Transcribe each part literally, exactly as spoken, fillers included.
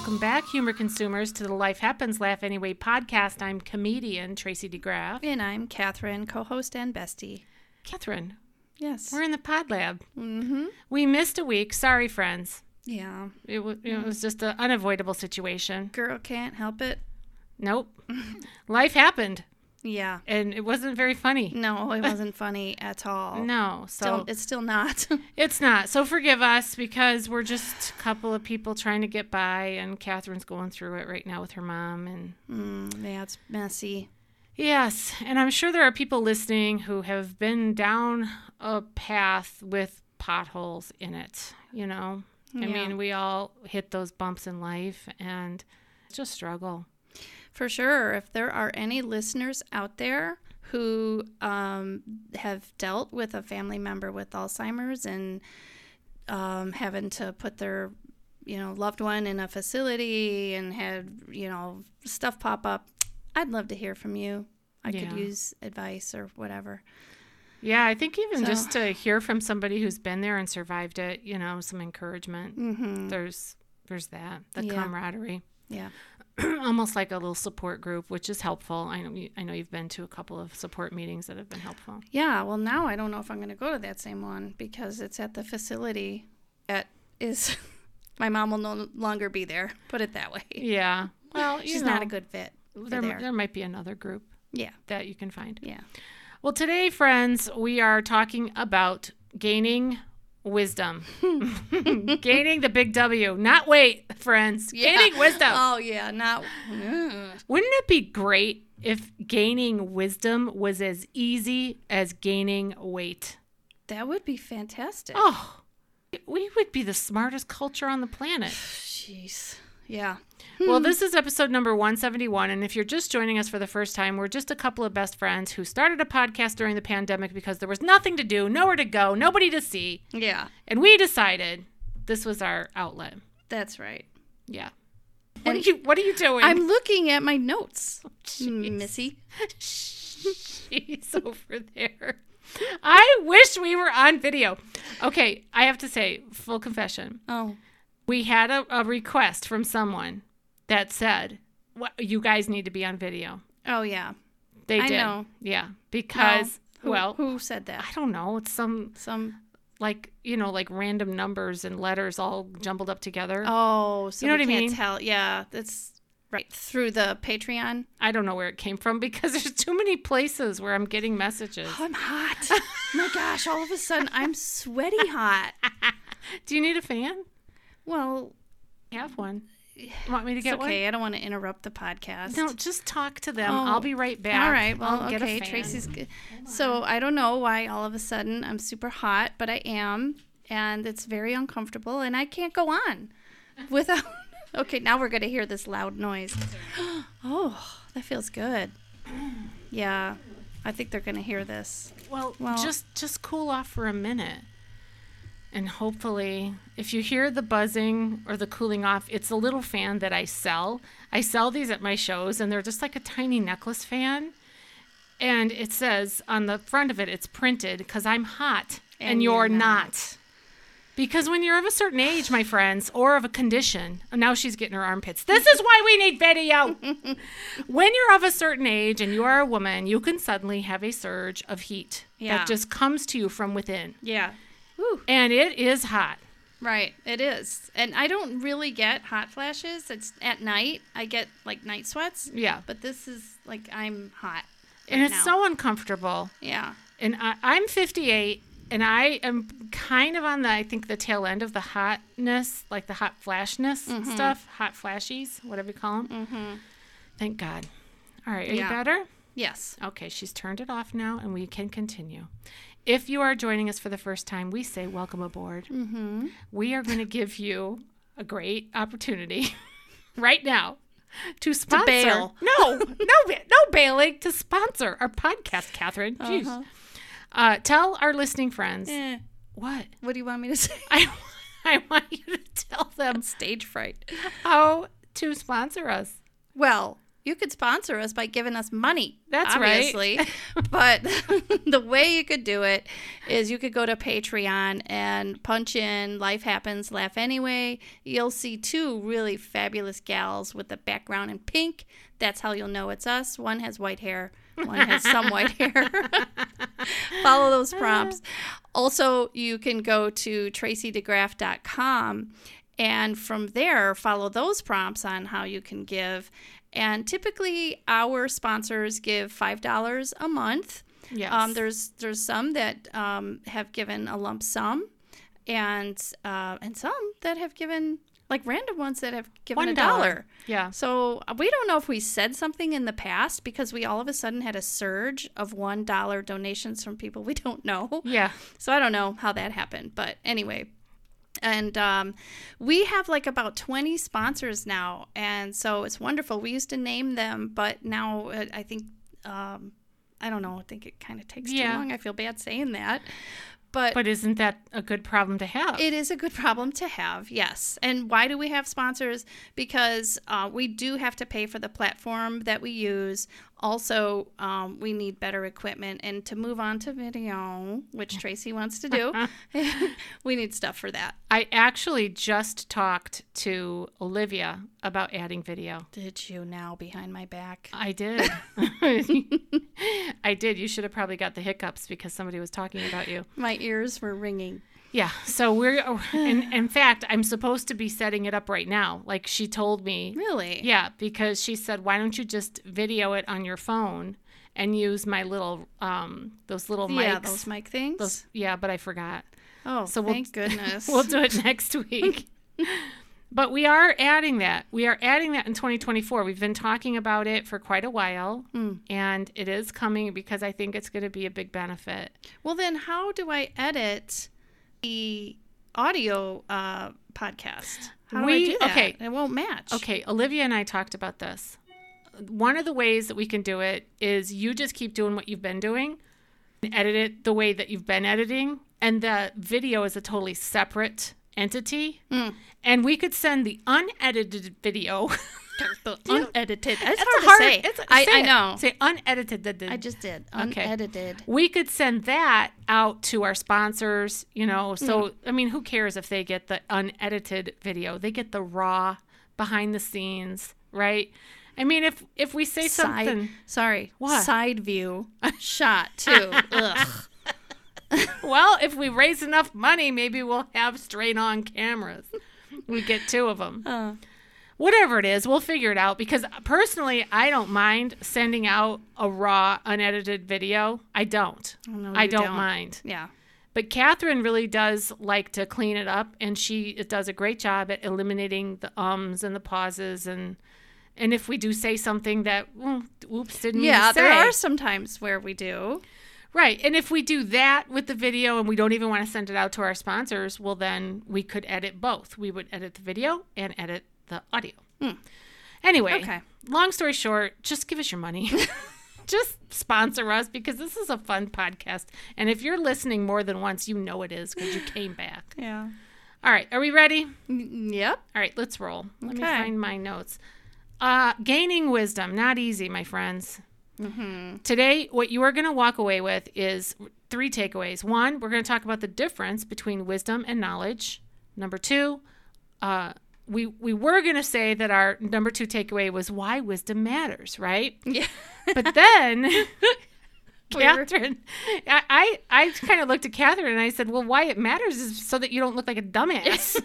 Welcome back, humor consumers, to the Life Happens, Laugh Anyway podcast. I'm comedian Tracy DeGraff. And I'm Catherine, co-host and bestie. Catherine. Yes. We're in the pod lab. Mm-hmm. We missed a week. Sorry, friends. Yeah. It, w- it was just an unavoidable situation. Girl can't help it. Nope. Life happened. Yeah. And it wasn't very funny. No, it wasn't funny at all. No. So Still, it's still not. It's not. So forgive us because we're just a couple of people trying to get by, and Catherine's going through it right now with her mom. And mm, yeah, it's messy. yes. And I'm sure there are people listening who have been down a path with potholes in it, you know? I Yeah. mean, we all hit those bumps in life, and it's just struggle. For sure. If there are any listeners out there who um, have dealt with a family member with Alzheimer's and um, having to put their, you know, loved one in a facility and had, you know, stuff pop up, I'd love to hear from you. I Yeah. could use advice or whatever. Yeah, I think even So- just to hear from somebody who's been there and survived it, you know, some encouragement. Mm-hmm. There's there's that, the Yeah. camaraderie. Yeah. Almost like a little support group, which is helpful. I know you, I know you've been to a couple of support meetings that have been helpful. Yeah. Well, now I don't know if I'm going to go to that same one because it's at the facility. It is. My mom will no longer be there. Put it that way. Yeah. Well, you She's know, not a good fit. for There, there. there might be another group Yeah. that you can find. Yeah. Well, today, friends, we are talking about gaining wisdom. Gaining the big W. Not weight, friends. Yeah. Gaining wisdom. Oh yeah. Not. Ugh. Wouldn't it be great if gaining wisdom was as easy as gaining weight? That would be fantastic. Oh, we would be the smartest culture on the planet. Jeez. Yeah. Well, this is episode number one seventy-one, and if you're just joining us for the first time, we're just a couple of best friends who started a podcast during the pandemic because there was nothing to do, nowhere to go, nobody to see, Yeah. and we decided this was our outlet. That's right. Yeah. What And are you What are you doing? I'm looking at my notes, Jeez. Missy. She's over there. I wish we were on video. Okay, I have to say, full confession. Oh. We had a, a request from someone that said, "What you guys need to be on video." Oh yeah. They I did. know. Yeah, because Who, well, who said that? I don't know. It's some Some. like, you know, like random numbers and letters all jumbled up together. Oh, so You know we what I can't mean? tell. Yeah, that's right through the Patreon. I don't know where it came from because there's too many places where I'm getting messages. Oh, I'm hot. Oh my gosh! All of a sudden, I'm sweaty hot. Do you need a fan? Well, I have one. Want me to it's get okay. I don't want to interrupt the podcast. one? No, just talk to them. Oh, I'll be right back. All right. Well, I'll get a okay. fan. Tracy's good. So I don't know why all of a sudden I'm super hot, but I am, and it's very uncomfortable, and I can't go on without. Okay, now we're gonna hear this loud noise. Oh, that feels good. Yeah, I think they're gonna hear this. Well, Well- just just cool off for a minute. And hopefully, if you hear the buzzing or the cooling off, it's a little fan that I sell. I sell these at my shows, and they're just like a tiny necklace fan. And it says on the front of it, it's printed, because I'm hot and, And you're, you're not. not. Because when you're of a certain age, my friends, or of a condition, now she's getting her armpits. This is why we need video. When you're of a certain age and you are a woman, you can suddenly have a surge of heat Yeah. that just comes to you from within. Yeah. Woo. And it is hot. Right, it is. And I don't really get hot flashes. It's at night. I get like night sweats. Yeah. But this is like I'm hot. And right it's now. so uncomfortable. Yeah. And I, I'm fifty-eight, and I am kind of on the, I think, the tail end of the hotness, like the hot flashness Mm-hmm. stuff, hot flashies, whatever you call them. Mm-hmm. Thank God. All right, are Yeah. you better? Yes. Okay, she's turned it off now, and we can continue. If you are joining us for the first time, we say welcome aboard. Mm-hmm. We are going to give you a great opportunity right now to sponsor. bail. No, no, ba- no bailing, to sponsor our podcast, Catherine. Jeez. Uh-huh. Uh, tell our listening friends. Eh. What? What do you want me to say? I, I want you to tell them Stage fright. how to sponsor us. Well, you could sponsor us by giving us money. That's obviously. right. But the way you could do it is you could go to Patreon and punch in Life Happens, Laugh Anyway. You'll see two really fabulous gals with the background in pink. That's how you'll know it's us. One has white hair. One has some white hair. Follow those prompts. Also, you can go to tracy degraff dot com and from there follow those prompts on how you can give. And typically our sponsors give five dollars a month. Yes. Um, there's there's some that um, have given a lump sum, and uh, and some that have given, like random ones that have given One a dollar. dollar. Yeah. So uh, we don't know if we said something in the past because we all of a sudden had a surge of one dollar donations from people we don't know. Yeah. So I don't know how that happened, but anyway. And um, we have like about twenty sponsors now, and so it's wonderful. We used to name them, but now uh, I think, um, I don't know, I think it kind of takes Yeah. too long. I feel bad saying that. But, But isn't that a good problem to have? it is a good problem to have, yes. And why do we have sponsors? Because uh, we do have to pay for the platform that we use. Also, um, we need better equipment. And to move on to video, which Tracy wants to do, we need stuff for that. I actually just talked to Olivia about adding video. Did you now behind my back? I did. I did. You should have probably got the hiccups because somebody was talking about you. My ears were ringing. Yeah. So we're, in, in fact, I'm supposed to be setting it up right now. Like she told me. Really? Yeah, because she said, why don't you just video it on your phone and use my little, um, those little mics. Yeah, those mic things. Those, yeah, but I forgot. oh, so we'll- thank goodness. We'll do it next week. But we are adding that. We are adding that in twenty twenty-four. We've been talking about it for quite a while, Mm. and it is coming because I think it's going to be a big benefit. Well, then how do I edit the audio uh, podcast? How do We- I do that? okay. It won't match. Okay, Olivia and I talked about this. One of the ways that we can do it is you just keep doing what you've been doing, and edit it the way that you've been editing, and the video is a totally separate entity. Mm. And we could send the unedited video. The unedited. That's It's hard, hard to say. It's, I, say I it. know. Say unedited. I just did. Okay. Unedited. We could send that out to our sponsors, you know. So, I mean, who cares if they get the unedited video? They get the raw, behind the scenes, right? I mean, if if we say Side, something. sorry. What? Side view shot, too. Ugh. Well, if we raise enough money, maybe we'll have straight on cameras. We get two of them. Uh, Whatever it is, we'll figure it out because personally, I don't mind sending out a raw, unedited video. I don't. oh, no, I you don't, mind. Yeah. But Catherine really does like to clean it up, and she does a great job at eliminating the ums and the pauses. And and if we do say something that, well, oops, didn't mean Yeah, to say. there are some times where we do. Right. And if we do that with the video and we don't even want to send it out to our sponsors, well, then we could edit both. We would edit the video and edit the audio. Hmm. Anyway, Okay. long story short, just give us your money. Just sponsor us because this is a fun podcast. And if you're listening more than once, you know it is because you came back. Yeah. All right. Are we ready? Mm, Yep. All right. Let's roll. Let me Okay. find my notes. Uh, gaining wisdom. Not easy, my friends. Mm-hmm. Today, what you are going to walk away with is three takeaways. One, we're going to talk about the difference between wisdom and knowledge. Number two, uh, we we were going to say that our number two takeaway was why wisdom matters, right? Yeah. But then, We were- Catherine, I, I, I kind of looked at Catherine and I said, well, why it matters is so that you don't look like a dumbass.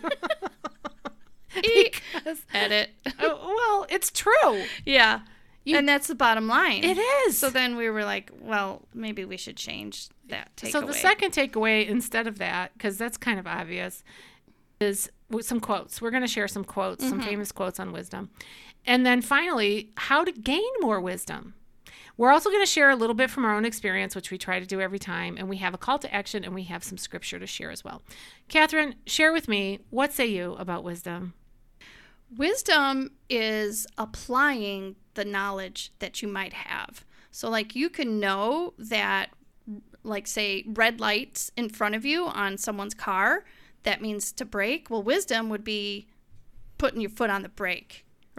because, Edit. oh, well, it's true. Yeah. You- and that's the bottom line. It is. So then we were like, well, maybe we should change that takeaway. So the second takeaway, instead of that, because that's kind of obvious, is with some quotes. We're going to share some quotes, some famous quotes on wisdom. And then finally, how to gain more wisdom. We're also going to share a little bit from our own experience, which we try to do every time. And we have a call to action and we have some scripture to share as well. Catherine, share with me, what say you about wisdom? Wisdom is applying the knowledge that you might have. So, like, you can know that, like, say, red lights in front of you on someone's car, that means to brake. Well, wisdom would be putting your foot on the brake,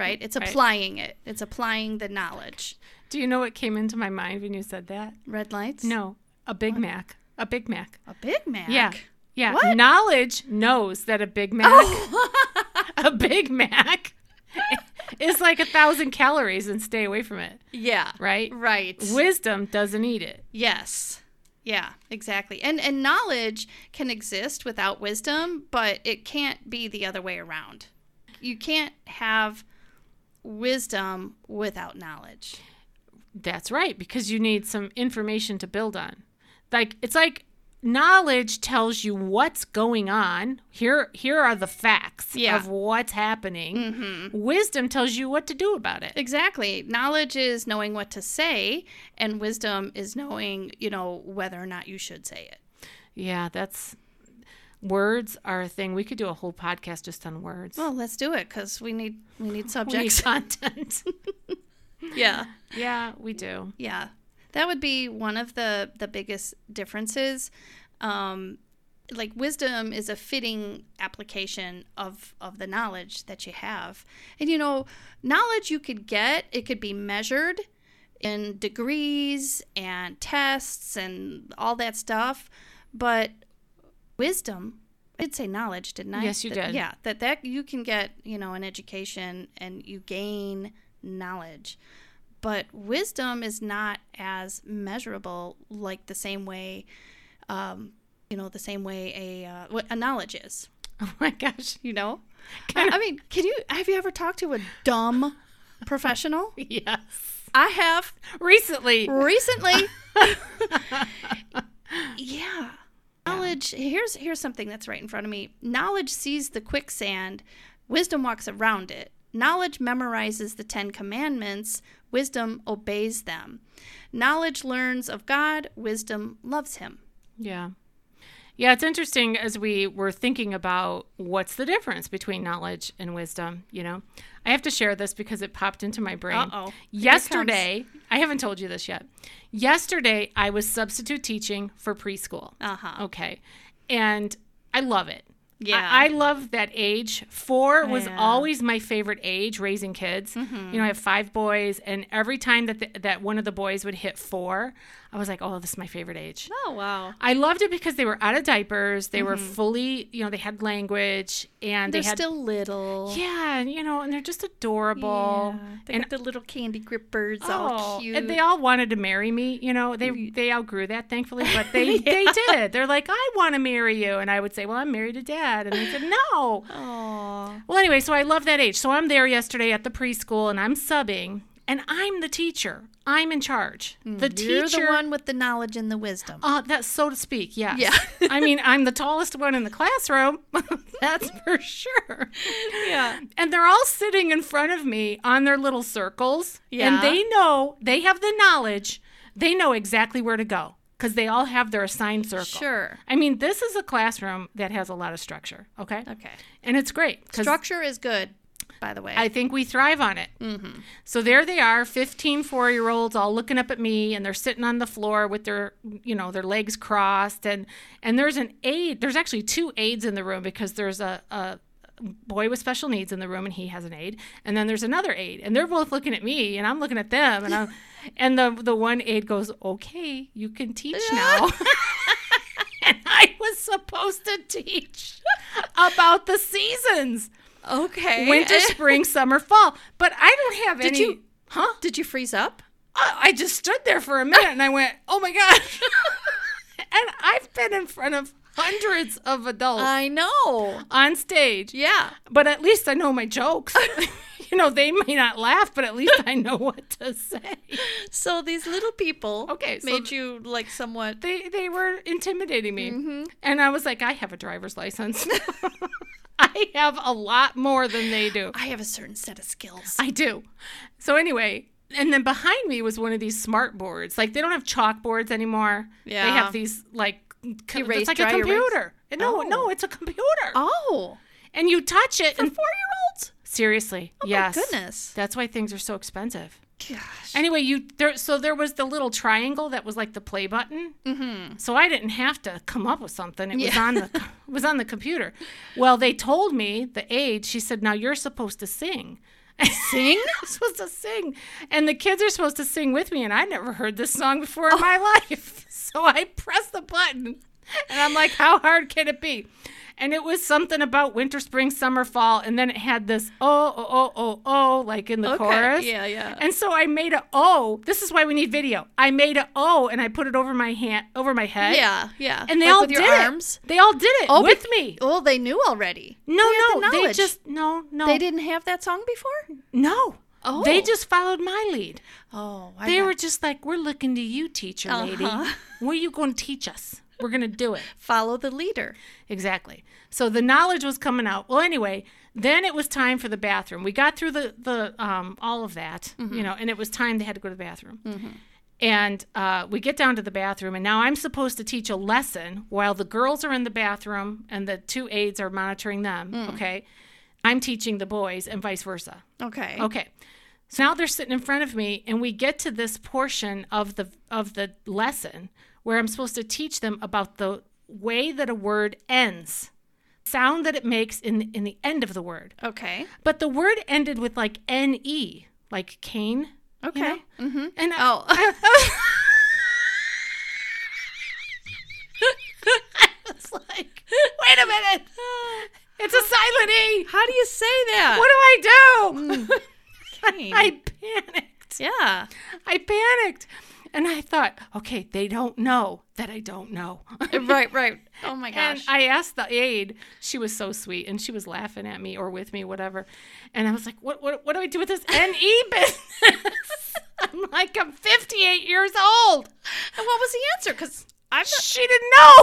right? It's Right. applying it. It's applying the knowledge. Do you know what came into my mind when you said that? Red lights? No, a Big Mac. A Big Mac. A Big Mac? Yeah. Yeah. What? Knowledge knows that a Big Mac, Oh. a Big Mac is like a thousand calories and stay away from it. Yeah. Right? Right. Wisdom doesn't eat it. Yes. Yeah, exactly. And and knowledge can exist without wisdom, but it can't be the other way around. You can't have wisdom without knowledge. That's right, because you need some information to build on. Like it's like knowledge tells you what's going on. Here here are the facts Yeah. of what's happening. Mm-hmm. Wisdom tells you what to do about it. Exactly. Knowledge is knowing what to say, and wisdom is knowing, you know, whether or not you should say it. Yeah, that's words are a thing. We could do a whole podcast just on words. Well, let's do it because we need we need We need subjects. content. Yeah. Yeah, we do. Yeah. That would be one of the, the biggest differences. Um, like wisdom is a fitting application of, of the knowledge that you have. And, you know, knowledge you could get, it could be measured in degrees and tests and all that stuff. But wisdom, I did say knowledge, didn't I? Yes, you That- did. Yeah, that, that you can get, you know, an education and you gain knowledge. But wisdom is not as measurable like the same way, um, you know, the same way a uh, what a knowledge is. Oh my gosh. You know, I, I mean, can you have you ever talked to a dumb professional? Yes. I have Recently. recently. Yeah, knowledge. Here's here's something that's right in front of me. Knowledge sees the quicksand. Wisdom walks around it. Knowledge memorizes the Ten Commandments. Wisdom obeys them. Knowledge learns of God. Wisdom loves him. Yeah. Yeah, it's interesting as we were thinking about what's the difference between knowledge and wisdom, you know. I have to share this because it popped into my brain. Uh-oh. Here it Yesterday, I haven't told you this yet. Yesterday, I was substitute teaching for preschool. Uh-huh. Okay. And I love it. Yeah. I, I love that age. Four was Yeah. always my favorite age, raising kids. Mm-hmm. You know, I have five boys, and every time that the, that one of the boys would hit four, I was like, oh, this is my favorite age. Oh, wow. I loved it because they were out of diapers. They were fully, you know, they had language, and They're they had still little. yeah, and, you know, and they're just adorable. Yeah. They And got the little candy grippers, oh, all cute. and they all wanted to marry me. You know, they they outgrew that, thankfully, but they they did. They're like, I want to marry you, and I would say, well, I'm married to Dad, and they said, no. Aw. Well, anyway, so I love that age. So I'm there yesterday at the preschool, and I'm subbing, and I'm the teacher. I'm in charge. The You're teacher. the one with the knowledge and the wisdom. Uh, that's so to speak, yes. Yeah. I mean, I'm the tallest one in the classroom. That's for sure. Yeah. And they're all sitting in front of me on their little circles. Yeah. And they know, they have the knowledge. They know exactly where to go because they all have their assigned circle. Sure. I mean, this is a classroom that has a lot of structure, okay? Okay. And it's great. 'cause Structure is good, by the way. I think we thrive on it. mm-hmm. So there they are, fifteen four-year-olds all looking up at me, and they're sitting on the floor with their, you know, their legs crossed. And, and there's an aide. There's actually two aides in the room because there's a, a boy with special needs in the room, and he has an aide. And then there's another aide, and they're both looking at me, and I'm looking at them. And, I'm, and the, the one aide goes, okay, you can teach now. And I was supposed to teach about the seasons. Okay. Winter, spring, summer, fall. But I don't have Did any. you- Huh? Did you freeze up? I I just stood there for a minute and I went, oh my gosh. And I've been in front of hundreds of adults I know. on stage. Yeah. But at least I know my jokes. You know, they may not laugh, but at least I know what to say. So these little people Okay, so made you like somewhat. They they were intimidating me. Mhm. And I was like, I have a driver's license. I have a lot more than they do. I have a certain set of skills. I do. So anyway, and then behind me was one of these smart boards. Like they don't have chalkboards anymore. Yeah. They have these like co- Erase, it's like dry a erase? computer. No, Oh. no, it's a computer. Oh, And you touch it for and four-year-olds? seriously. Oh yes. my goodness. That's why things are so expensive. Gosh. Anyway, you there so there was the little triangle that was like the play button. Mm-hmm. So I didn't have to come up with something. It was Yeah. on the it was on the computer. Well, they told me the aide. She said, "Now you're supposed to sing Sing? I'm supposed to sing. And the kids are supposed to sing with me, and I never heard this song before in my life. So I press the button, and I'm like, how hard can it be? And it was something about winter, spring, summer, fall, and then it had this oh, oh, oh, oh, oh, like in the Okay. chorus. Yeah, yeah. And so I made a O. This is why we need video. I made a O, and I put it over my hand, over my head. Yeah, yeah. And they Like all with did your it. arms? They all did it Oh, with but- me. Oh, they knew already. No, They had the no, they knowledge. just no, no. They didn't have that song before? No. Oh. They just followed my lead. Oh, I They got- were just like, we're looking to you, teacher lady. Uh-huh. What are you going to teach us? We're going to do it. follow the leader. Exactly. So the knowledge was coming out. Well, anyway, then it was time for the bathroom. We got through the, the um, all of that, Mm-hmm. you know, and it was time they had to go to the bathroom. And uh, we get down to the bathroom, and now I'm supposed to teach a lesson while the girls are in the bathroom and the two aides are monitoring them, Mm. okay? I'm teaching the boys and vice versa. Okay. Okay. So now they're sitting in front of me, and we get to this portion of the of the lesson where I'm supposed to teach them about the way that a word ends, sound that it makes in in the end of the word. Okay. But the word ended with like N E, like cane. Okay. You know? Mm-hmm. And I, Oh. I was like, wait a minute, it's a silent E. How do you say that? What do I do? Cane. I panicked. Yeah. I panicked. And I thought, okay, they don't know that I don't know. Right, right. Oh my And gosh. I asked the aide, she was so sweet, and she was laughing at me or with me, whatever. And I was like, what what, what do I do with this N E business? I'm like, I'm fifty-eight years old. And what was the answer? Because I've got- She didn't know.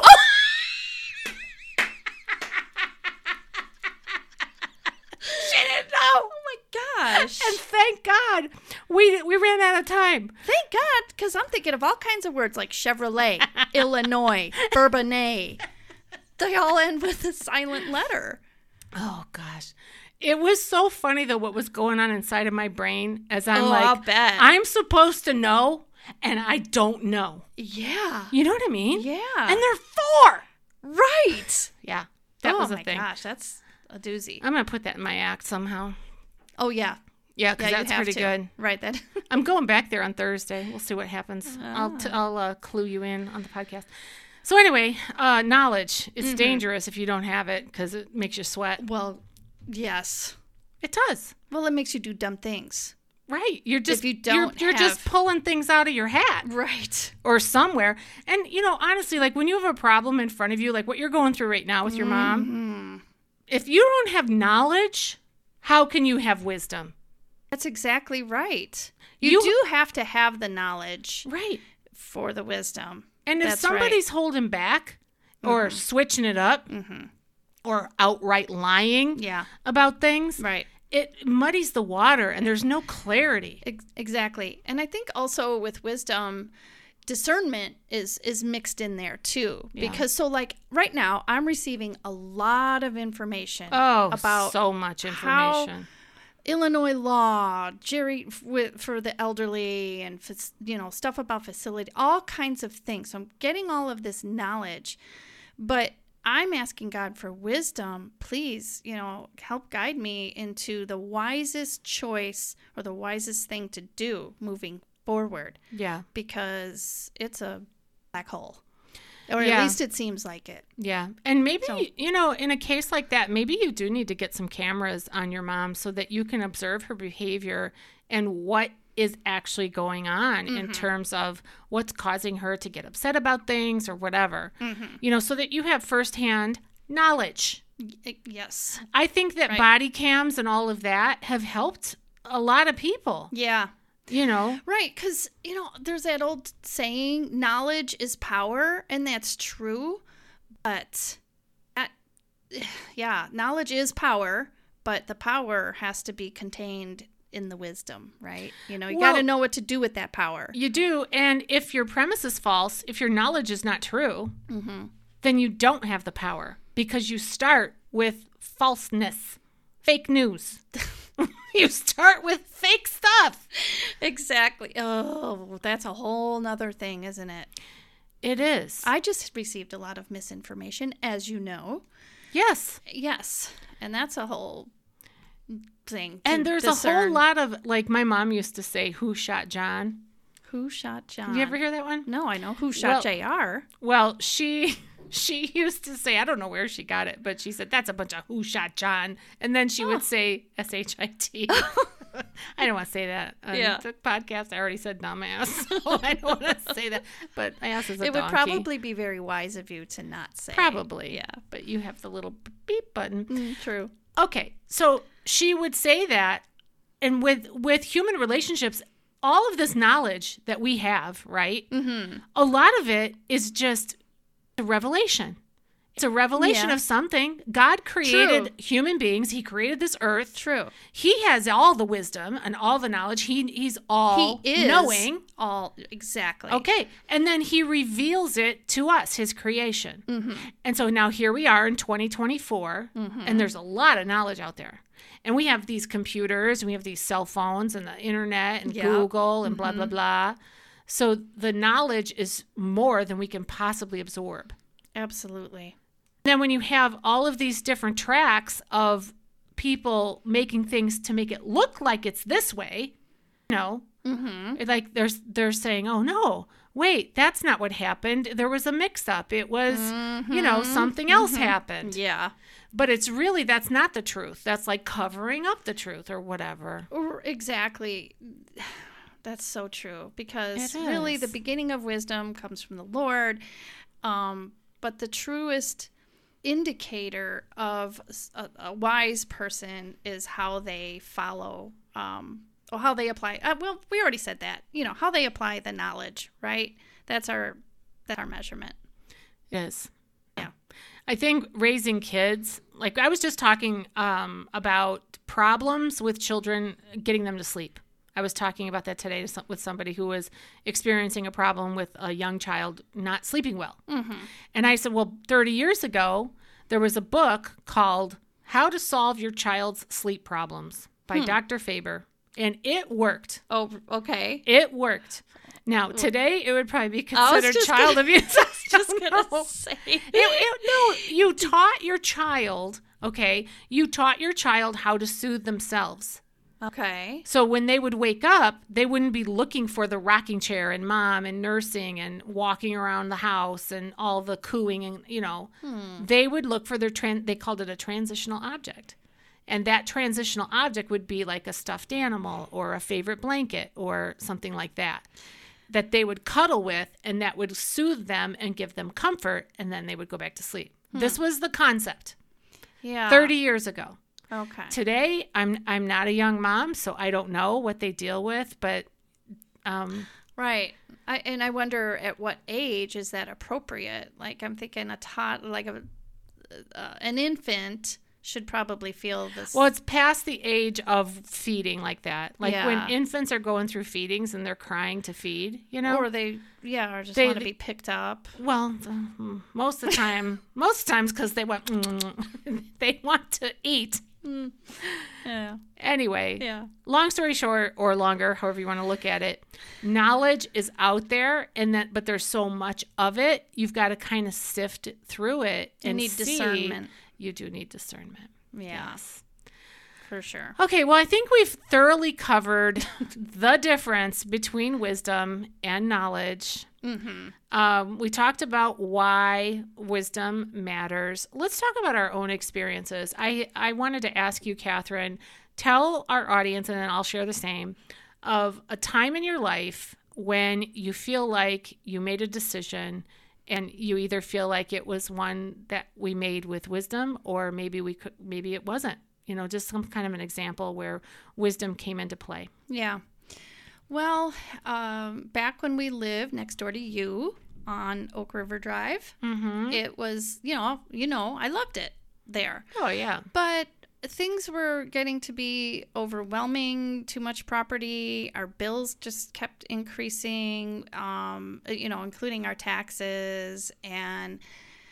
She didn't know. Oh my gosh. And thank God we we ran out of time. Thank God, because I'm thinking of all kinds of words like Chevrolet, Illinois, Bourbonnais. They all end with a silent letter. Oh gosh. It was so funny though what was going on inside of my brain as I'm Oh, like I'll bet. I'm supposed to know and I don't know. Yeah. You know what I mean? Yeah. And they're four. Right. Yeah. That oh was a my thing. gosh, that's a doozy. I'm going to put that in my act somehow. Oh yeah. Yeah, cuz Yeah, that's you'd have pretty to. good. Right. That. I'm going back there on Thursday. We'll see what happens. I'll t- Ah. I'll uh, clue you in on the podcast. So anyway, uh, knowledge. It's Mm-hmm. dangerous if you don't have it because it makes you sweat. Well, yes. It does. Well, it makes you do dumb things. Right. You're just you you're, don't you're just have- pulling things out of your hat Right. or somewhere. And you know, honestly, like when you have a problem in front of you, like what you're going through right now with your mom, Mm-hmm. if you don't have knowledge, how can you have wisdom? That's exactly right. You, You- do have to have the knowledge Right. for the wisdom. And if That's somebody's holding back or switching it up or outright lying Yeah. about things, Right. it muddies the water and there's no clarity. Ex- exactly. And I think also with wisdom, discernment is is mixed in there too. Yeah. Because so like right now I'm receiving a lot of information Oh, about so much how- information. Illinois law, Jerry f- with, for the elderly, and fac- you know stuff about facility, all kinds of things. So I'm getting all of this knowledge, but I'm asking God for wisdom. Please, you know, help guide me into the wisest choice or the wisest thing to do moving forward, Yeah. because it's a black hole, or Yeah. at least it seems like it. Yeah. And maybe, So- you know, in a case like that, maybe you do need to get some cameras on your mom so that you can observe her behavior and what is actually going on in terms of what's causing her to get upset about things or whatever, you know, so that you have firsthand knowledge. Y- Yes. I think that Right. body cams and all of that have helped a lot of people, Yeah. you know. Right, because, you know, there's that old saying, knowledge is power, and that's true. But, at, yeah, knowledge is power, but the power has to be contained in the wisdom, right? You know, you got Well- to know what to do with that power. You do. And if your premise is false, if your knowledge is not true, then you don't have the power because you start with falseness, fake news. You start with fake stuff. Exactly. Oh, that's a whole nother thing, isn't it? It is. I just received a lot of misinformation, as you know. yes. Yes, and that's a whole thing. And there's discern. a whole lot of, like my mom used to say, who shot John? Who shot John? Did you ever hear that one? No, I know who shot Well- J R. Well, she she used to say, I don't know where she got it, but she said, that's a bunch of who shot John. And then she Oh. would say S H I T. I don't want to say that on Yeah. the podcast. I already said dumbass, so I don't want to say that. But ass is a It would donkey. probably be very wise of you to not say. Probably. Yeah. But you have the little beep button. Mm, true. Okay, so she would say that, and with with human relationships, all of this knowledge that we have, right? Mm-hmm. A lot of it is just a revelation. It's a revelation Yeah. of something. God created True. human beings. He created this earth. True. He has all the wisdom and all the knowledge. He he's all He is knowing. all exactly. Okay, and then he reveals it to us, his creation. Mm-hmm. And so now here we are in twenty twenty-four, Mm-hmm. and there's a lot of knowledge out there. And we have these computers, and we have these cell phones, and the internet, and Yeah. Google, and blah, Mm-hmm. blah, blah. So the knowledge is more than we can possibly absorb. Absolutely. Then when you have all of these different tracks of people making things to make it look like it's this way, you know, Mm-hmm. it- like they're, they're saying, oh, no, wait, that's not what happened. There was a mix-up. It was, you know, something else happened. Yeah. But it's really, that's not the truth. That's like covering up the truth or whatever. Or exactly. That's so true because It really the is. beginning of wisdom comes from the Lord. Um, but the truest indicator of s- a, a wise person is how they follow, um, or how they apply. Uh, well, we already said that. You know how they apply the knowledge, right? That's our that's our measurement. Yes. Yeah. I think raising kids, like I was just talking um, about problems with children, getting them to sleep. I was talking about that today to some, with somebody who was experiencing a problem with a young child not sleeping well. Mm-hmm. And I said, well, thirty years ago, there was a book called How to Solve Your Child's Sleep Problems by Doctor Faber. And it worked. Oh, okay. It worked. Now, today, it would probably be I was considered just child gonna- abuse. Just gonna No. say. It- it- no, you taught your child, okay? You taught your child how to soothe themselves. Okay. So when they would wake up, they wouldn't be looking for the rocking chair and mom and nursing and walking around the house and all the cooing and, you know, they would look for their, tran- they called it a transitional object. And that transitional object would be like a stuffed animal or a favorite blanket or something like that, that they would cuddle with and that would soothe them and give them comfort. And then they would go back to sleep. This was the concept Yeah. thirty years ago. Okay. Today, I'm I'm not a young mom, so I don't know what they deal with, but um, Right. I, and I wonder at what age is that appropriate? Like I'm thinking a tot, like a uh, an infant should probably feel this. well, it's past the age of feeding like that. Like Yeah. when infants are going through feedings and they're crying to feed, you know. or they, yeah, or just They- want to be picked up. well, the- most of the time, most times because they want they want to eat. Yeah. Anyway, Yeah. long story short or longer, however you want to look at it, knowledge is out there and that but there's so much of it, you've got to kind of sift through it You and need see. discernment. You do need discernment. Yeah. Yes. For sure. Okay, well, I think we've thoroughly covered the difference between wisdom and knowledge. Mm-hmm. Um, we talked about why wisdom matters. Let's talk about our own experiences. I, I wanted to ask you, Catherine, tell our audience, and then I'll share the same, of a time in your life when you feel like you made a decision and you either feel like it was one that we made with wisdom or maybe we could, maybe it wasn't. You know, just some kind of an example where wisdom came into play. Yeah. Well, um, back when we lived next door to you on Oak River Drive, Mm-hmm. it was, you know, you know, I loved it there. Oh, yeah. But things were getting to be overwhelming, too much property. Our bills just kept increasing, um, you know, including our taxes. And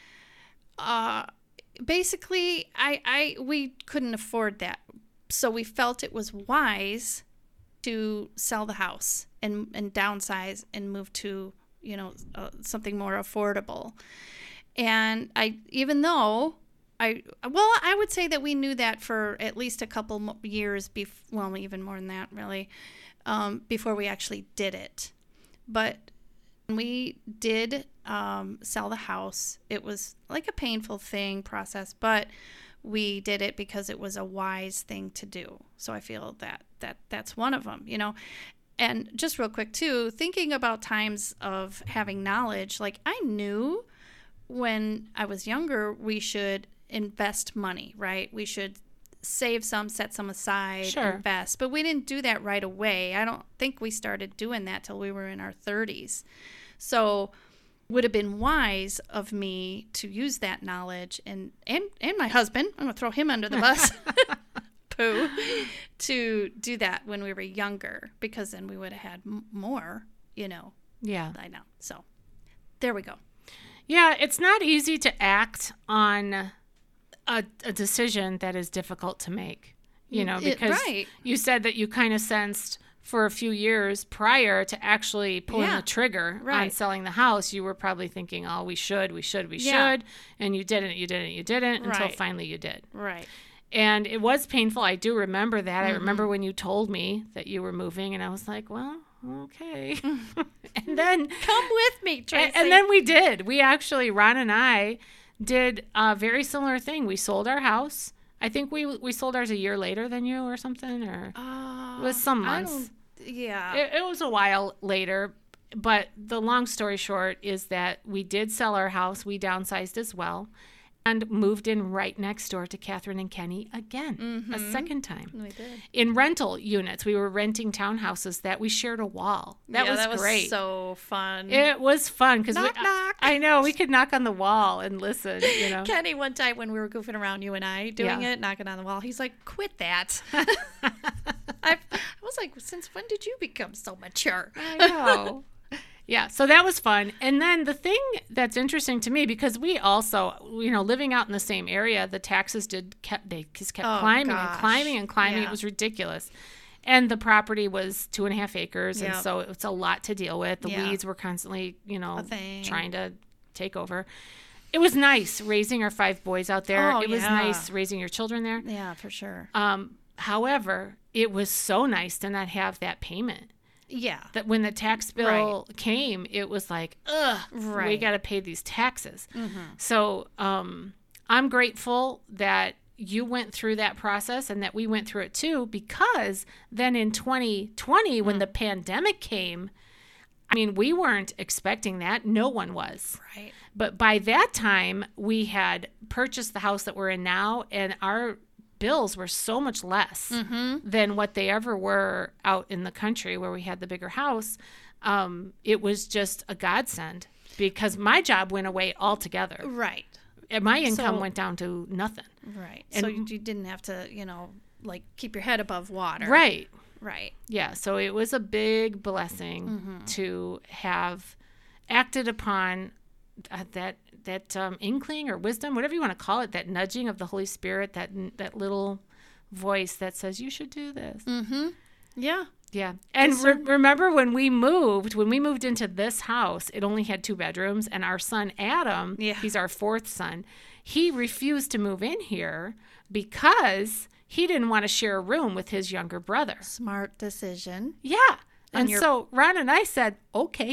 uh, basically, I, I we couldn't afford that. So we felt it was wise to sell the house and, and downsize and move to, you know, uh, something more affordable. And I, even though I well, I would say that we knew that for at least a couple mo- years before, well, even more than that, really, um, before we actually did it. But when we did um, sell the house, it was like a painful thing process, but we did it because it was a wise thing to do. So I feel that that that's one of them, you know. And just real quick too, thinking about times of having knowledge, like I knew when I was younger, we should invest money, right? We should save some, set some aside, Sure. invest. But we didn't do that right away. I don't think we started doing that till we were in our thirties. So would have been wise of me to use that knowledge and and, and my husband, I'm going to throw him under the bus, Pooh, to do that when we were younger, because then we would have had m- more, you know. Yeah. I know. So there we go. Yeah, it's not easy to act on a, a decision that is difficult to make, you know, It- because right. you said that you kind of sensed for a few years prior to actually pulling Yeah, the trigger on right. selling the house, you were probably thinking, oh, we should, we should, we Yeah. should. And you didn't, you didn't, you didn't until Right. finally you did. Right. And it was painful. I do remember that. Mm-hmm. I remember when you told me that you were moving, and I was like, well, okay. and then Come with me, Tracy. and, and then we did. We actually, Ron and I did a very similar thing. We sold our house. I think we we sold ours a year later than you or something, or uh, it was some I months. don't- Yeah. It, it was a while later. But the long story short is that we did sell our house. We downsized as well and moved in right next door to Catherine and Kenny again, a second time. we did. In rental units, we were renting townhouses that we shared a wall. That yeah, was that great. was so fun. It was fun because Knock, knock. I, I know we could knock on the wall and listen. You know, Kenny, one time when we were goofing around, you and I doing Yeah. it, knocking on the wall, he's like, "Quit that." I, I was like, "Since when did you become so mature?" I know. Yeah, so that was fun. And then the thing that's interesting to me, because we also, you know, living out in the same area, the taxes did kept they just kept Oh, climbing gosh. and climbing and climbing. Yeah. It was ridiculous. And the property was two and a half acres, and Yep. so it's a lot to deal with. The Yeah. weeds were constantly, you know, A thing. trying to take over. It was nice raising our five boys out there. Oh, it was yeah. nice raising your children there. Yeah, for sure. Um, however, it was so nice to not have that payment. Yeah. That when the tax bill came, it was like, ugh, we Right. got to pay these taxes. Mm-hmm. So um, I'm grateful that you went through that process and that we went through it too, because then in twenty twenty, when the pandemic came, I mean, we weren't expecting that. No one was. Right. But by that time, we had purchased the house that we're in now, and our bills were so much less Mm-hmm. than what they ever were out in the country where we had the bigger house. Um, it was just a godsend because my job went away altogether. Right. And my income So- went down to nothing. Right. And- so you, you didn't have to, you know, like keep your head above water. Right. Right. Yeah. So it was a big blessing Mm-hmm. to have acted upon uh, that that um, inkling or wisdom, whatever you want to call it, that nudging of the Holy Spirit, that that little voice that says you should do this. Mm-hmm. Yeah. Yeah. And re- remember when we moved, when we moved into this house, it only had two bedrooms, and our son Adam, Yeah. he's our fourth son, he refused to move in here because he didn't want to share a room with his younger brother. Smart decision. Yeah. And your- so Ron and I said, okay,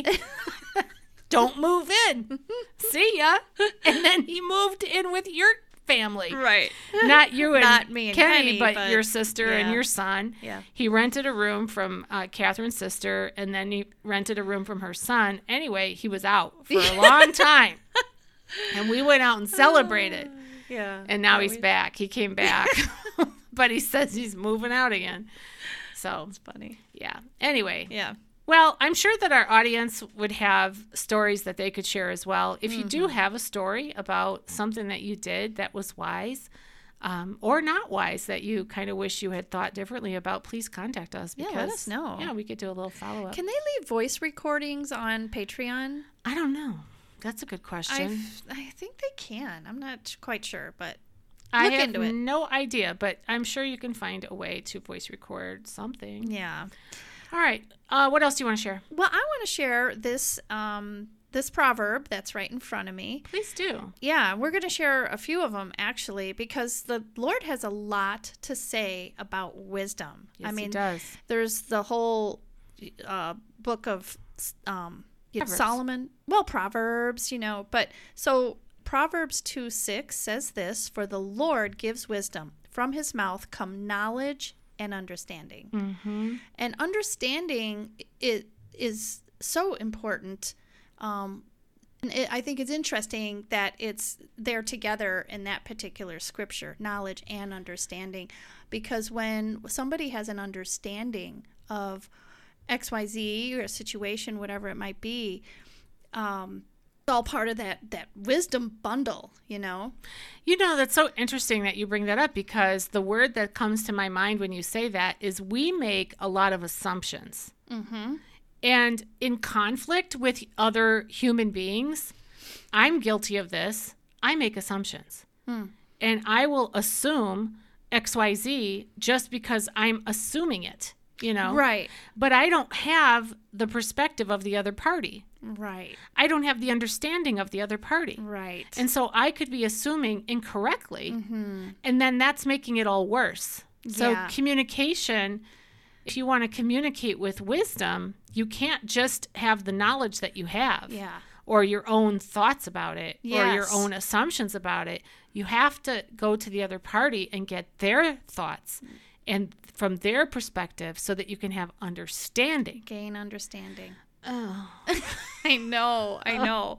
don't move in. See ya. And then he moved in with your family. Right. Not you and Not me and Kenny, Kenny, but, but- your sister and yeah. your son. Yeah. He rented a room from uh, Catherine's sister, and then he rented a room from her son. Anyway, he was out for a long time. And we went out and celebrated. Yeah. And now Yeah, he's we- back. He came back. But he says he's moving out again. So, It's funny. yeah. Anyway. Yeah. Well, I'm sure that our audience would have stories that they could share as well. If you Mm-hmm. do have a story about something that you did that was wise um, or not wise that you kind of wish you had thought differently about, please contact us. Yeah, Because, let us know. Yeah, we could do a little follow up. Can they leave voice recordings on Patreon? I don't know. That's a good question. I I think they can. I'm not quite sure, but I look have into it. no idea, but I'm sure you can find a way to voice record something. Yeah. All right. Uh, what else do you want to share? Well, I want to share this um, this proverb that's right in front of me. Please do. Yeah, we're going to share a few of them, actually, because the Lord has a lot to say about wisdom. Yes, I mean, he does. there's the whole uh, book of um, you know, Proverbs. Solomon, well, Proverbs, you know, but so Proverbs two six says this, for the Lord gives wisdom. From his mouth come knowledge and understanding. Mm-hmm. And understanding it is so important. Um, and it, I think it's interesting that it's there together in that particular scripture, knowledge and understanding, because when somebody has an understanding of X Y Z or a situation, whatever it might be, um, it's all part of that, that wisdom bundle, you know? You know, that's so interesting that you bring that up, because the word that comes to my mind when you say that is we make a lot of assumptions. Mm-hmm. And in conflict with other human beings, I'm guilty of this. I make assumptions. Hmm. And I will assume X Y Z just because I'm assuming it, you know? Right. But I don't have the perspective of the other party. Right. I don't have the understanding of the other party. Right. And so I could be assuming incorrectly, mm-hmm. and then that's making it all worse. So Yeah. communication, if you want to communicate with wisdom, you can't just have the knowledge that you have Yeah. or your own thoughts about it or your Yes. own assumptions about it. You have to go to the other party and get their thoughts and from their perspective so that you can have understanding. Gain understanding. Oh. I know. I know.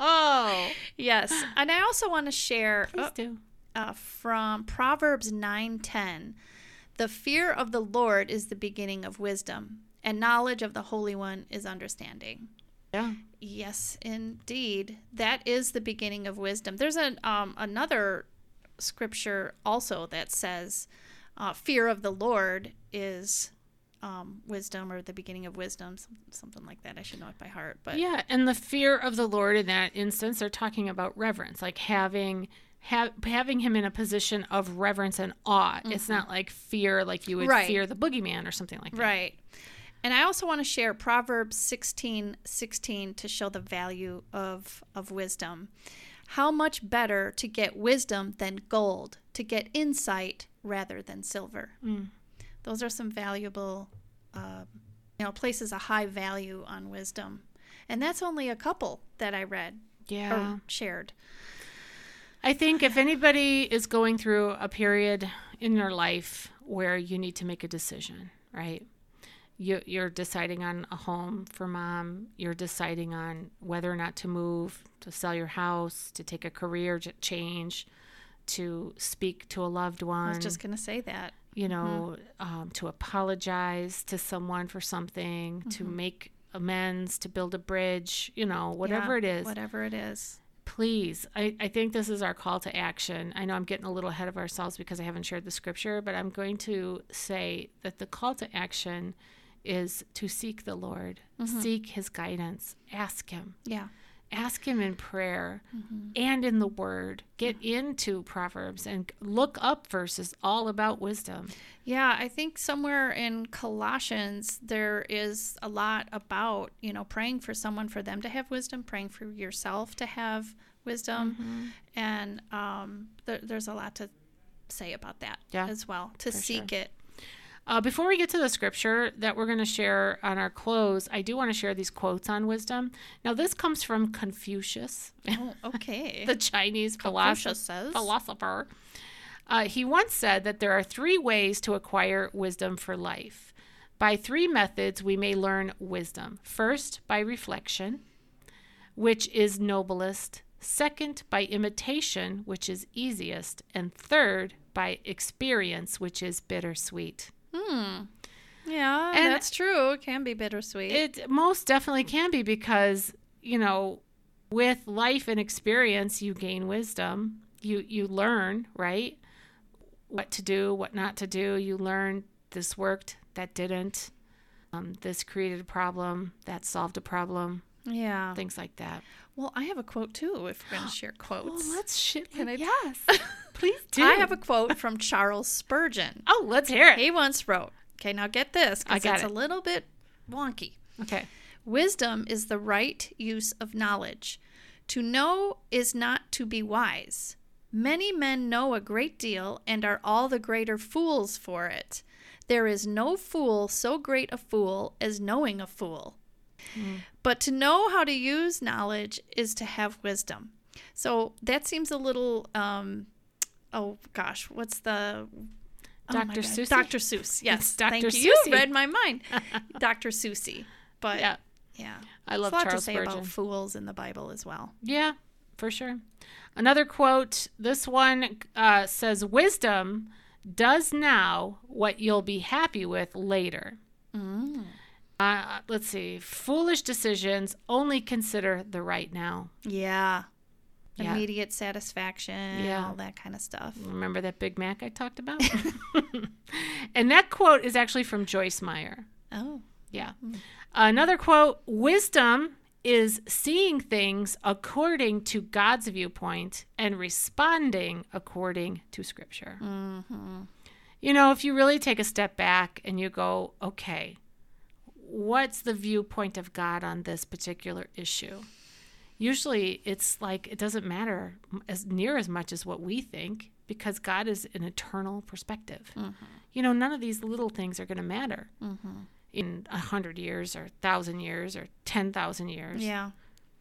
Oh. Yes. And I also want to share Please uh, do. uh, from Proverbs nine ten. The fear of the Lord is the beginning of wisdom, and knowledge of the Holy One is understanding. Yeah. Yes, indeed. That is the beginning of wisdom. There's an, um, another scripture also that says uh, fear of the Lord is um, wisdom, or the beginning of wisdom, something like that. I should know it by heart. But Yeah, and the fear of the Lord in that instance, they're talking about reverence, like having ha- having him in a position of reverence and awe. It's not like fear like you would Right. fear the boogeyman or something like that. Right. And I also want to share Proverbs sixteen sixteen to show the value of, of wisdom. How much better to get wisdom than gold, to get insight rather than silver. Mm. Those are some valuable, uh, you know, places a high value on wisdom. And that's only a couple that I read Yeah. or shared. I think if anybody is going through a period in their life where you need to make a decision, right? You, you're deciding on a home for mom. You're deciding on whether or not to move, to sell your house, to take a career j- change, to speak to a loved one. I was just going to say that. you know, mm-hmm. um, to apologize to someone for something, mm-hmm. to make amends, to build a bridge, you know, whatever yeah, it is. Whatever it is. Please, I, I think this is our call to action. I know I'm getting a little ahead of ourselves because I haven't shared the scripture, but I'm going to say that the call to action is to seek the Lord, mm-hmm. seek his guidance, ask him. Yeah. Ask him in prayer mm-hmm. and in the word. Get into Proverbs and look up verses all about wisdom. Yeah, I think somewhere in Colossians there is a lot about, you know, praying for someone for them to have wisdom, praying for yourself to have wisdom. Mm-hmm. And um, there, there's a lot to say about that yeah, as well, to seek sure. it. Uh, before we get to the scripture that we're going to share on our close, I do want to share these quotes on wisdom. Now, this comes from Confucius, Oh, okay. the Chinese Confucius philosoph- says. philosopher. Uh, he once said that there are three ways to acquire wisdom for life. By three methods, we may learn wisdom. First, by reflection, which is noblest. Second, by imitation, which is easiest. And third, by experience, which is bittersweet. Hmm. Yeah, And that's true. It can be bittersweet. It most definitely can be because, you know, with life and experience, you gain wisdom. You you learn, right? What to do, what not to do. You learn this worked, that didn't. Um, this created a problem, that solved a problem. Yeah. Things like that. Well, I have a quote too, if we're going to share quotes. Well, let's shit. Can I- Yes. Please do. I have a quote from Charles Spurgeon. Oh, let's hear it. He once wrote, okay, now get this, I because got it's it. a little bit wonky. Okay. Wisdom is the right use of knowledge. To know is not to be wise. Many men know a great deal and are all the greater fools for it. There is no fool so great a fool as knowing a fool. Mm. But to know how to use knowledge is to have wisdom. So that seems a little, um, oh gosh, what's the... Doctor Oh Seuss? Doctor Seuss, yes. It's Doctor Thank you. Seuss. You read my mind. Doctor Seussy. But yeah, yeah. I love There's a lot Charles to say Spurgeon. about fools in the Bible as well. Yeah, for sure. Another quote, this one uh, says, wisdom does now what you'll be happy with later. Mm. Uh, let's see. Foolish decisions only consider the right now. Yeah. Yeah. Immediate satisfaction, Yeah. all that kind of stuff. Remember that Big Mac I talked about? And that quote is actually from Joyce Meyer. Oh. Yeah. Mm. Another quote, wisdom is seeing things according to God's viewpoint and responding according to Scripture. Mm-hmm. You know, if you really take a step back and you go, okay, what's the viewpoint of God on this particular issue? Usually it's like it doesn't matter as near as much as what we think because God is an eternal perspective. Mm-hmm. You know, none of these little things are going to matter. Mm-hmm. In a hundred years or a thousand years or ten thousand years. Yeah.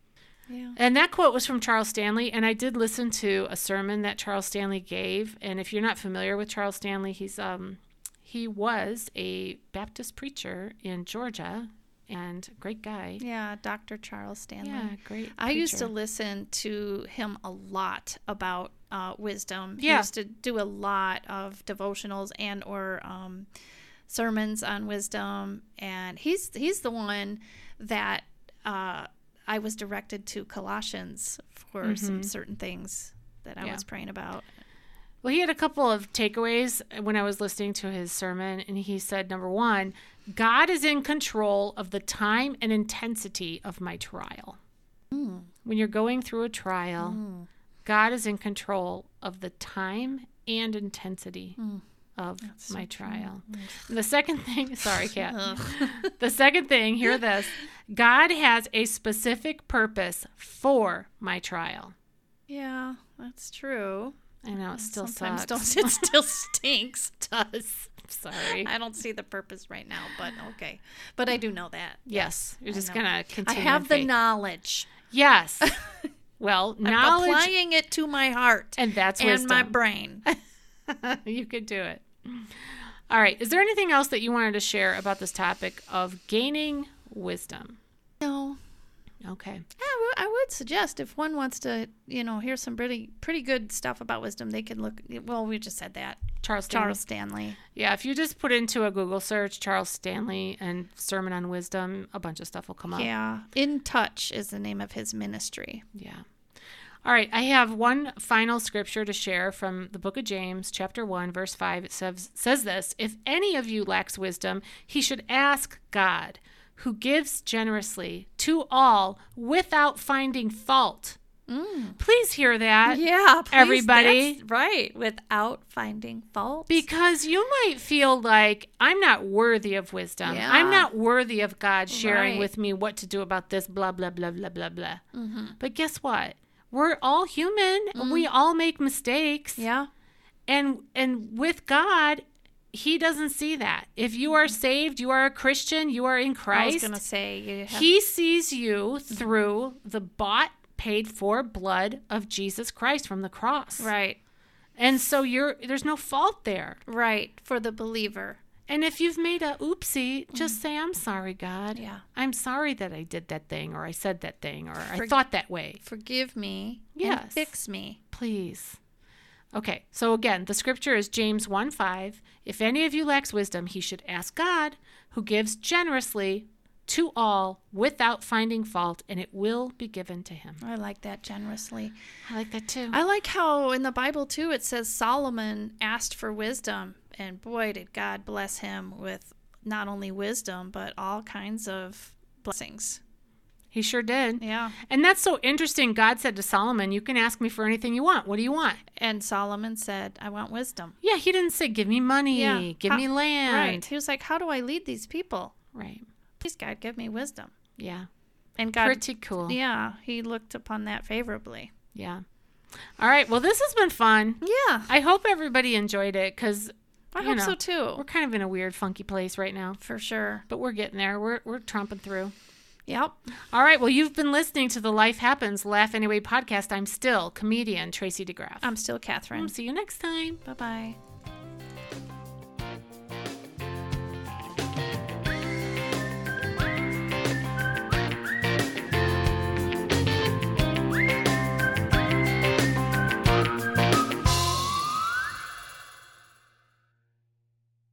Yeah. And that quote was from Charles Stanley. And I did listen to a sermon that Charles Stanley gave. And if you're not familiar with Charles Stanley, he's um he was a Baptist preacher in Georgia and great guy. Yeah, Doctor Charles Stanley. Yeah, great. I used to preacher. listen to him a lot about uh, wisdom. He Yeah. used to do a lot of devotionals and or um sermons on wisdom, and he's he's the one that uh, I was directed to Colossians for mm-hmm. some certain things that I yeah. was praying about. Well, he had a couple of takeaways when I was listening to his sermon, and he said, number one, God is in control of the time and intensity of my trial. Mm. When you're going through a trial, mm. God is in control of the time and intensity mm. of That's my so trial. True. The second thing, sorry, Kat. The second thing, hear this. God has a specific purpose for my trial. Yeah, that's true. I know, it still Sometimes sucks. Don't, it still stinks. It does. Sorry. I don't see the purpose right now, but okay. But I do know that. Yes. You're I just know. going to continue. I have in the faith. knowledge. Yes. Well, I'm knowledge. applying it to my heart. And that's and wisdom. my brain. You could do it. All right. Is there anything else that you wanted to share about this topic of gaining wisdom? No. Okay. I, w- I would suggest if one wants to, you know, hear some pretty pretty good stuff about wisdom, they can look. Well, we just said that. Charles Stanley. Charles Stanley. Yeah, if you just put into a Google search Charles Stanley and Sermon on Wisdom, a bunch of stuff will come up. Yeah. In Touch is the name of his ministry. Yeah. All right, I have one final scripture to share from the book of James, chapter one, verse five. It says, says this, if any of you lacks wisdom, he should ask God, who gives generously to all without finding fault. Mm. Please hear that. Yeah, please, everybody. That's right, without finding fault. Because you might feel like I'm not worthy of wisdom. Yeah. I'm not worthy of God sharing Right. with me what to do about this, blah, blah, blah, blah, blah, blah. Mm-hmm. But guess what? We're all human. Mm. We all make mistakes. Yeah. And and with God, he doesn't see that. If you are saved, you are a Christian, you are in I was Christ. going to say. You have, He sees you through the bought, paid for blood of Jesus Christ from the cross. right, And so you're there's no fault there. right, for the believer. And if you've made a oopsie, just say, I'm sorry, God. Yeah. I'm sorry that I did that thing, or I said that thing, or I For- thought that way. Forgive me and Yes. fix me. Please. Okay, so again, the scripture is James one five. If any of you lacks wisdom, he should ask God, who gives generously to all without finding fault, and it will be given to him. I like that generously. I like that too. I like how in the Bible, too, it says Solomon asked for wisdom. And boy, did God bless him with not only wisdom, but all kinds of blessings. He sure did. Yeah. And that's so interesting. God said to Solomon, you can ask me for anything you want. What do you want? And Solomon said, I want wisdom. Yeah, he didn't say, give me money, Yeah. give How- me land. Right. He was like, how do I lead these people? Right. Please, God, give me wisdom. Yeah. And God, Pretty cool. yeah, he looked upon that favorably. Yeah. All right. Well, this has been fun. Yeah. I hope everybody enjoyed it because I you hope know, so too. we're kind of in a weird, funky place right now. For sure. But we're getting there. We're we're tromping through. Yep. All right. Well, you've been listening to the Life Happens, Laugh Anyway podcast. I'm still comedian Tracy DeGraff. I'm still Catherine. See you next time. Bye-bye.